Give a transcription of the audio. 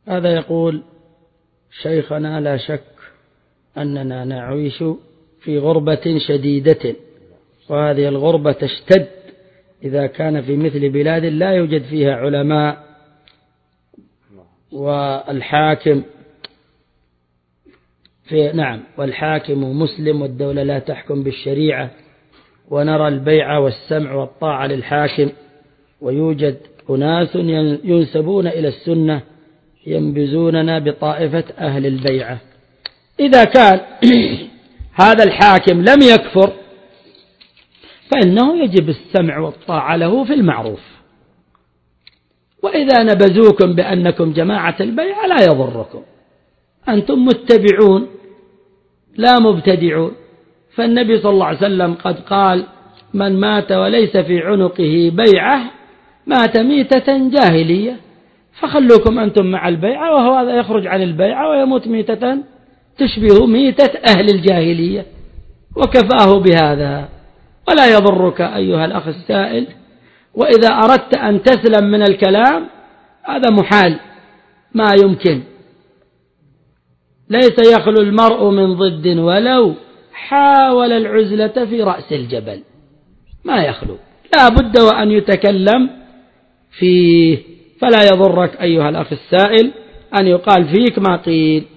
هذا يقول: شيخنا، لا شك أننا نعيش في غربة شديدة، وهذه الغربة تشتد إذا كان في مثل بلاد لا يوجد فيها علماء، والحاكم مسلم والدولة لا تحكم بالشريعة، ونرى البيع والسمع والطاعة للحاكم، ويوجد أناس ينسبون إلى السنة ينبذوننا بطائفة أهل البيعة. إذا كان هذا الحاكم لم يكفر فإنه يجب السمع والطاعة له في المعروف، وإذا نبذوكم بأنكم جماعة البيعة لا يضركم، أنتم متبعون لا مبتدعون. فالنبي صلى الله عليه وسلم قد قال: من مات وليس في عنقه بيعة مات ميتة جاهلية، فخلوكم أنتم مع البيعة، وهو هذا يخرج عن البيعة ويموت ميتة تشبه ميتة أهل الجاهلية، وكفاه بهذا. ولا يضرك أيها الأخ السائل، وإذا أردت أن تسلم من الكلام هذا محال، ما يمكن، ليس يخلو المرء من ضد ولو حاول العزلة في رأس الجبل، ما يخلو، لا بد وأن يتكلم فيه. فلا يضرك أيها الأخ السائل أن يقال فيك ما قيل.